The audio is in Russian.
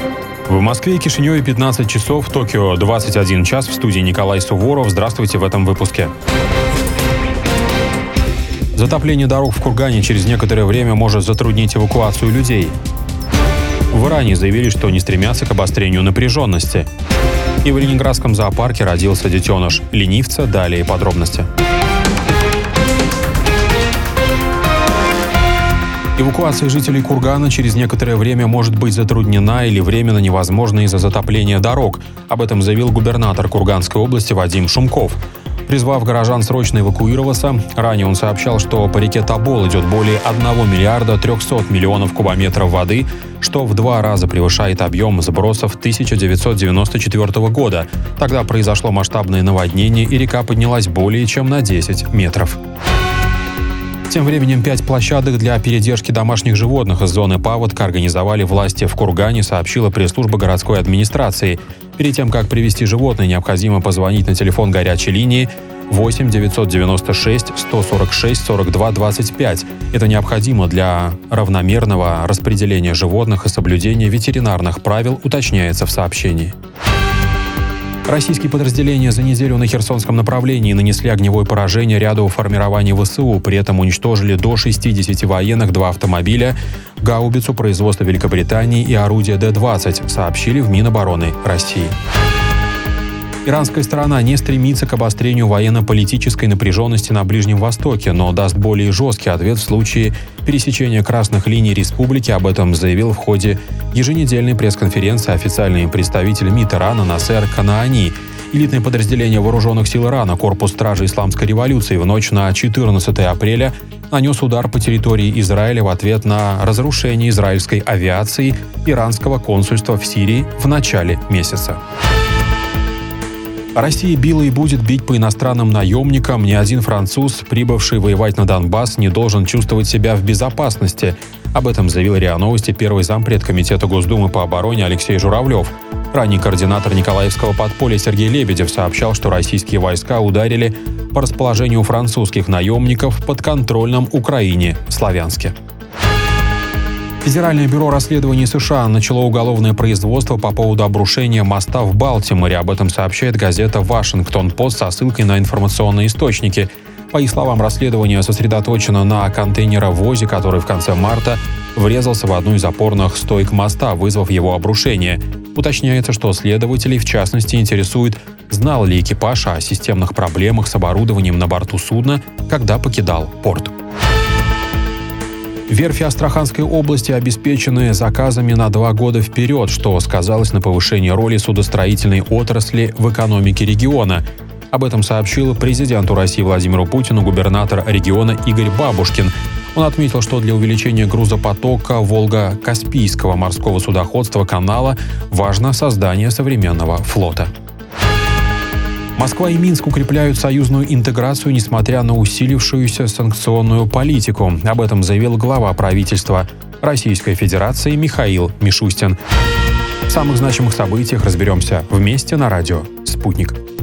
В Москве и Кишиневе 15 часов, в Токио 21 час. В студии Николай Суворов. Здравствуйте в этом выпуске. Затопление дорог в Кургане через некоторое время может затруднить эвакуацию людей. В Иране заявили, что не стремятся к обострению напряженности. И в Ленинградском зоопарке родился детеныш ленивца. Далее подробности. Эвакуация жителей Кургана через некоторое время может быть затруднена или временно невозможна из-за затопления дорог. Об этом заявил губернатор Курганской области Вадим Шумков. Призвав горожан срочно эвакуироваться, ранее он сообщал, что по реке Тобол идет более 1 миллиарда 300 миллионов кубометров воды, что в 2 раза превышает объем сбросов 1994 года. Тогда произошло масштабное наводнение, и река поднялась более чем на 10 метров. Тем временем 5 площадок для передержки домашних животных из зоны паводка организовали власти в Кургане, сообщила пресс-служба городской администрации. Перед тем, как привезти животное, необходимо позвонить на телефон горячей линии 8 996 146 42 25. Это необходимо для равномерного распределения животных и соблюдения ветеринарных правил, уточняется в сообщении. Российские подразделения за неделю на Херсонском направлении нанесли огневое поражение ряду формирований ВСУ, при этом уничтожили до 60 военных, 2 автомобиля, гаубицу производства Великобритании и орудия Д-20, сообщили в Минобороны России. Иранская сторона не стремится к обострению военно-политической напряженности на Ближнем Востоке, но даст более жесткий ответ в случае пересечения красных линий республики. Об этом заявил в ходе еженедельной пресс-конференции официальный представитель МИД Ирана Насер Канаани. Элитное подразделение вооруженных сил Ирана, корпус стражи Исламской революции, в ночь на 14 апреля нанес удар по территории Израиля в ответ на разрушение израильской авиации иранского консульства в Сирии в начале месяца. Россия била и будет бить по иностранным наемникам. Ни один француз, прибывший воевать на Донбасс, не должен чувствовать себя в безопасности. Об этом заявил РИА Новости первый зампред Комитета Госдумы по обороне Алексей Журавлев. Ранний координатор Николаевского подполья Сергей Лебедев сообщал, что российские войска ударили по расположению французских наемников в подконтрольном Украине Славянске. Федеральное бюро расследований США начало уголовное производство по поводу обрушения моста в Балтиморе. Об этом сообщает газета «Вашингтон-Пост» со ссылкой на информационные источники. По их словам, расследование сосредоточено на контейнеровозе, который в конце марта врезался в одну из опорных стоек моста, вызвав его обрушение. Уточняется, что следователей в частности интересует, знал ли экипаж о системных проблемах с оборудованием на борту судна, когда покидал порт. Верфи Астраханской области обеспечены заказами на 2 года вперед, что сказалось на повышении роли судостроительной отрасли в экономике региона. Об этом сообщил президенту России Владимиру Путину губернатор региона Игорь Бабушкин. Он отметил, что для увеличения грузопотока Волго-Каспийского морского судоходства канала важно создание современного флота. Москва и Минск укрепляют союзную интеграцию, несмотря на усилившуюся санкционную политику. Об этом заявил глава правительства Российской Федерации Михаил Мишустин. В самых значимых событиях разберемся вместе на радио «Спутник».